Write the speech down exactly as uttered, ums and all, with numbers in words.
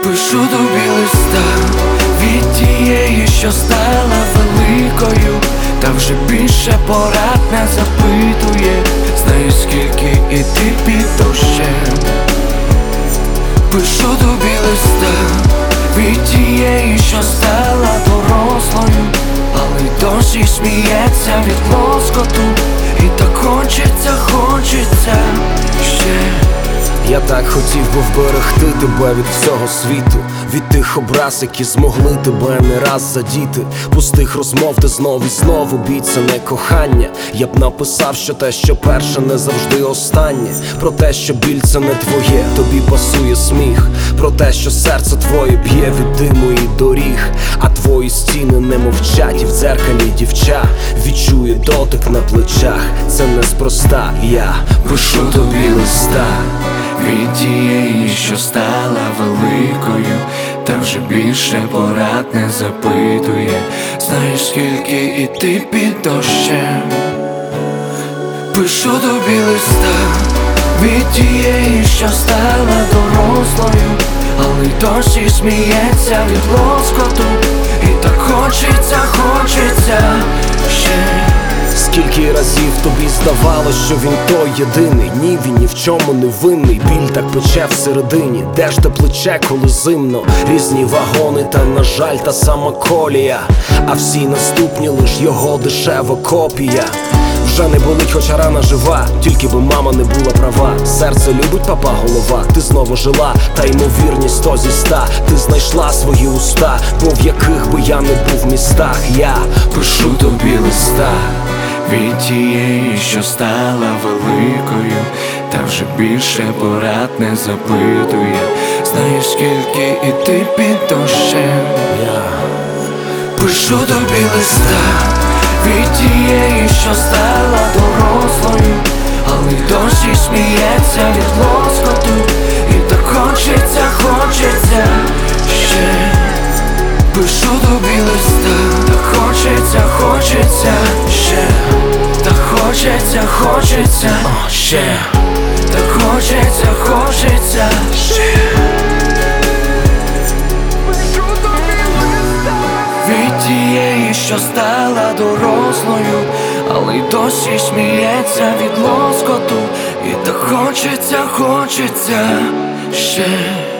Пишу тобі листа від тієї, що стала великою, та вже більше порад не запитує. Знаю, скільки іти під дощем. Пишу тобі листа від тієї, що стала дорослою, але й досі сміється від лоскоту. І так хочеться, хочеться ще. Я так хотів би вберегти тебе від всього світу, від тих образ, які змогли тебе не раз задіти, пустих розмов, де знов і знову бій це не кохання. Я б написав, що те, що перше, не завжди останнє. Про те, що біль це не твоє, тобі пасує сміх. Про те, що серце твоє б'є від диму і доріг, а твої стіни не мовчать, і в дзеркалі дівча відчує дотик на плечах. Це неспроста, я пишу тобі листа від тієї, що стала великою, та вже більше порад не запитує. Знаєш, скільки іти під дощем. Пишу тобі листа від тієї, що стала дорослою, але й досі сміється від лоскоту. І так хочеться, хочеться ще. Скільки разів тобі здавалось, що він той єдиний? Ні, він ні в чому не винний. Біль так пече всередині. Де ж те плече, коли зимно? Різні вагони, та, на жаль, та сама колія. А всі наступні лиш його дешева копія. Вже не болить, хоча рана жива, тільки би мама не була права. Серце любить, папа голова. Ти знову жила, та ймовірність сто зі ста. Ти знайшла свої уста, бо в яких би я не був містах. Я пишу тобі листа від тієї, що стала великою, та вже більше порад не запитує. Знаєш, скільки іти під дощем. Я пишу тобі листа від тієї, що стала дорослою, але й досі сміється від лоскоту. І так хочеться, хочеться ще. Пишу тобі листа, так хочеться, хочеться ще. Так хочеться, хочеться О, ще. Так хочеться, хочеться ще. Пишу тобі листа від тієї, що стала дорослою, але й досі сміється від лоскоту. І так хочеться, хочеться ще.